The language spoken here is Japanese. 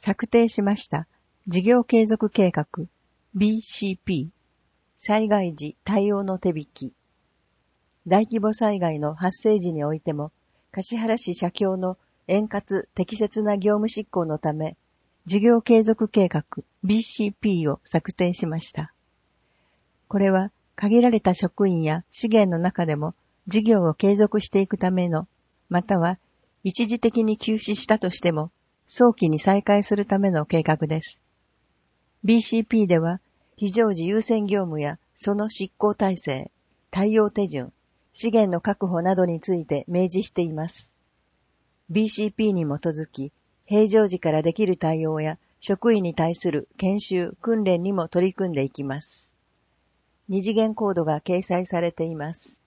策定しました事業継続計画 BCP 災害時対応の手引き。大規模災害の発生時においても、橿原市社協の円滑適切な業務執行のため、事業継続計画 BCP を策定しました。これは限られた職員や資源の中でも事業を継続していくための、または一時的に休止したとしても早期に再開するための計画です。BCP では非常時優先業務やその執行体制、対応手順、資源の確保などについて明示しています。BCP に基づき、平常時からできる対応や職員に対する研修、訓練にも取り組んでいきます。二次元コードが掲載されています。